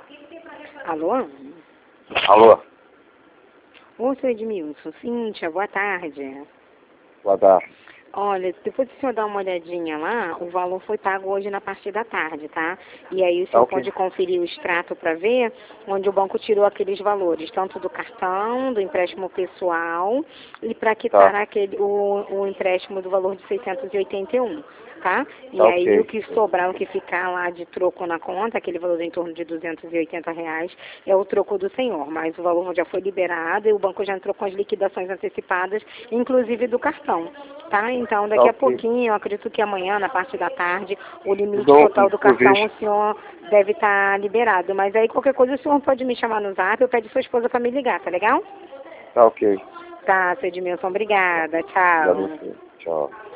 Alô? Alô? Ô, seu Edmilson. Cíntia, boa tarde. Boa tarde. Olha, depois do senhor dar uma olhadinha lá, o valor foi pago hoje na parte da tarde, tá? E aí o senhor Ok. pode conferir o extrato para ver onde o banco tirou aqueles valores, tanto do cartão, do empréstimo pessoal e para quitar o empréstimo do valor de 681, tá? E aí Ok. o que sobrar, o que ficar lá de troco na conta, aquele valor em torno de R$ 280, é o troco do senhor, mas o valor já foi liberado e o banco já entrou com as liquidações antecipadas, inclusive do cartão, tá? Então, daqui a pouquinho, eu acredito que amanhã, na parte da tarde, o limite total do cartão, o senhor deve estar liberado. Mas aí, qualquer coisa, o senhor pode me chamar no zap, eu peço sua esposa para me ligar, tá legal? Tá ok. Tá, seu Edmilson, obrigada. Tchau. Obrigado a você. Tchau.